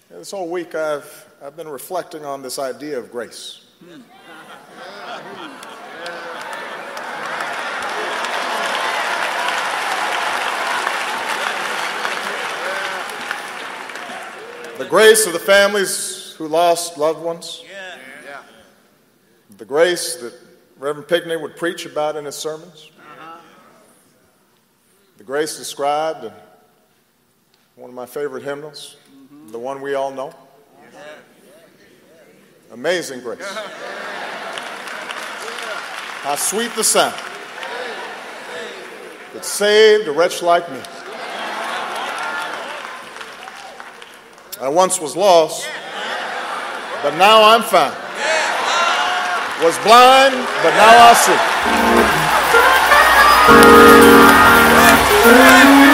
This whole week I've been reflecting on this idea of grace. The grace of the families who lost loved ones. The grace that Reverend Pickney would preach about in his sermons. The grace described in one of my favorite hymnals, the one we all know. Amazing grace. How sweet the sound that saved a wretch like me. I once was lost, but now I'm found. Was blind, but now I see.